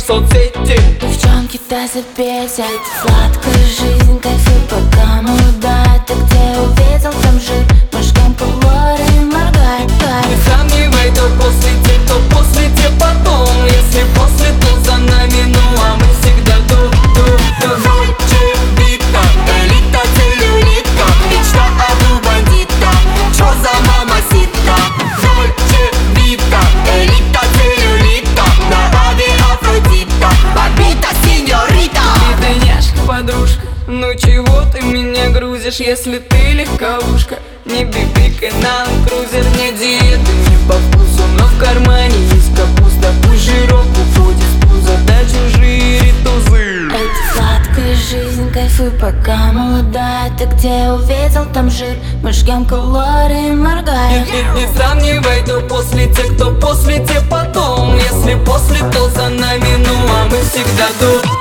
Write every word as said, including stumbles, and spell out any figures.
соцсети. Девчонки-то забесят. Сладкая жизнь, кайфуй, пока молода. Ты где увидел там жир? Мужикам калории моргай, кайф. Не сравнивай, то после те, то после те потом. Если после, то за нами, ну а мы всегда тут, тут, тут. Дольче Вита, элита, целлюлита, мечта об бандита. Чё за мамасита? Дольче Вита, элита, целлюлита, на баде Афродита, Барбита, сеньорита. Ты няшка, подружка, ну чего ты меня грузишь, если ты легковушка? Не бибикай на крузер, не диеты, не по вкусу, но в кармане есть капуста. Пусть жирок уходит в пузо, дай чужие тузы. Это сладкая жизнь, кайфуй, пока молода. Ты где увидел там жир? Мы жгем калории, моргаем. Не, не, не сравнивай, то после те, кто после те потом. Если после, то за нами, ну а мы всегда тут.